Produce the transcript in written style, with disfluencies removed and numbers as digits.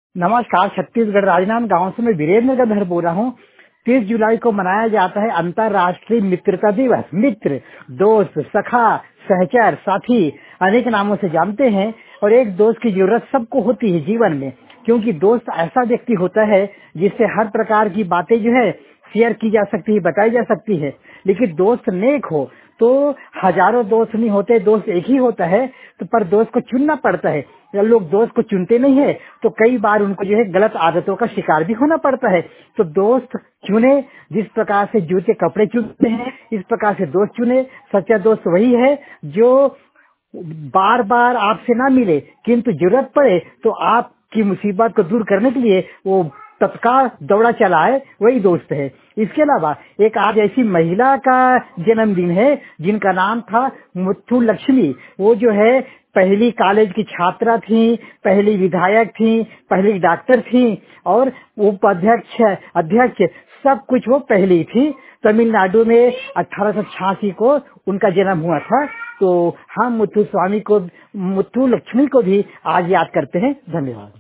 नमस्कार। छत्तीसगढ़ राजनांदगांव से मैं वीरेंद्र गंधर बोल रहा हूँ। 30 जुलाई को मनाया जाता है अंतर्राष्ट्रीय मित्रता दिवस। मित्र, दोस्त, सखा, सहचर, साथी अनेक नामों से जानते हैं। और एक दोस्त की जरूरत सबको होती है जीवन में, क्योंकि दोस्त ऐसा व्यक्ति होता है जिससे हर प्रकार की बातें जो है शेयर की जा सकती है, बताई जा सकती है। लेकिन दोस्त नेक हो तो हजारों दोस्त नहीं होते, दोस्त एक ही होता है। तो पर दोस्त को चुनना पड़ता है। जब लोग दोस्त को चुनते नहीं है तो कई बार उनको जो है गलत आदतों का शिकार भी होना पड़ता है। तो दोस्त चुने, जिस प्रकार से जूते कपड़े चुनते हैं इस प्रकार से दोस्त चुने। सच्चा दोस्त वही है जो बार बार आपसे ना मिले, किंतु जरूरत पड़े तो आपकी मुसीबत को दूर करने के लिए वो तत्काल दौड़ा चलाए, वही दोस्त है। इसके अलावा एक आज ऐसी महिला का जन्मदिन है जिनका नाम था मुथु लक्ष्मी। वो जो है पहली कॉलेज की छात्रा थी, पहली विधायक थी, पहली डॉक्टर थी और उपाध्यक्ष, अध्यक्ष, सब कुछ वो पहली थी। तमिलनाडु में 1886 को उनका जन्म हुआ था। तो हम मुथु लक्ष्मी को भी आज याद करते हैं। धन्यवाद।